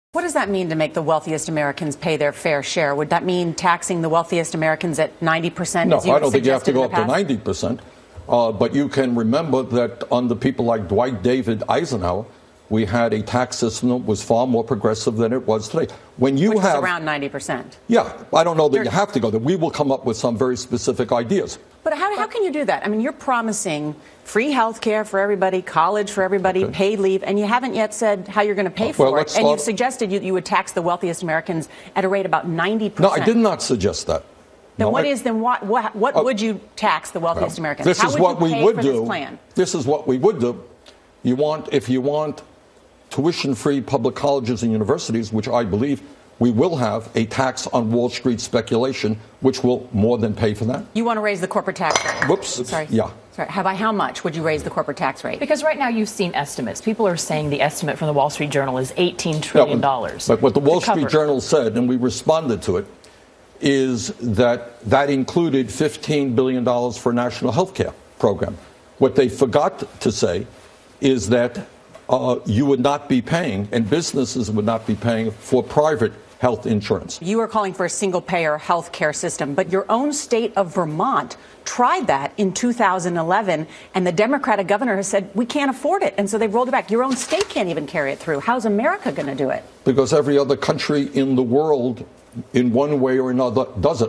What does that mean to make the wealthiest Americans pay their fair share? Would that mean taxing the wealthiest Americans at 90%? No, I don't think you have to go up to 90%. But you can remember that under people like Dwight David Eisenhower, we had a tax system that was far more progressive than it was today. Which was around 90%. Yeah, I don't know that you have to go there. We will come up with some very specific ideas. But how can you do that? I mean, you're promising free health care for everybody, college for everybody, paid leave, and you haven't yet said how you're going to pay for it. And you've suggested you would tax the wealthiest Americans at a rate about 90%. No, I did not suggest that. Then what would you tax the wealthiest Americans? This is what we would do. This is what we would do. If you want tuition-free public colleges and universities, which I believe we will have a tax on Wall Street speculation, which will more than pay for that. You want to raise the corporate tax rate? Whoops. Sorry. Yeah. Sorry. How much would you raise the corporate tax rate? Because right now you've seen estimates. People are saying the estimate from the Wall Street Journal is $18 trillion. But what the Wall Street Journal said, and we responded to it, is that included $15 billion for a national health care program. What they forgot to say is that you would not be paying, and businesses would not be paying for private health insurance. You are calling for a single-payer health care system, but your own state of Vermont tried that in 2011, and the Democratic governor has said, we can't afford it, and so they've rolled it back. Your own state can't even carry it through. How's America going to do it? Because every other country in the world, in one way or another, does it.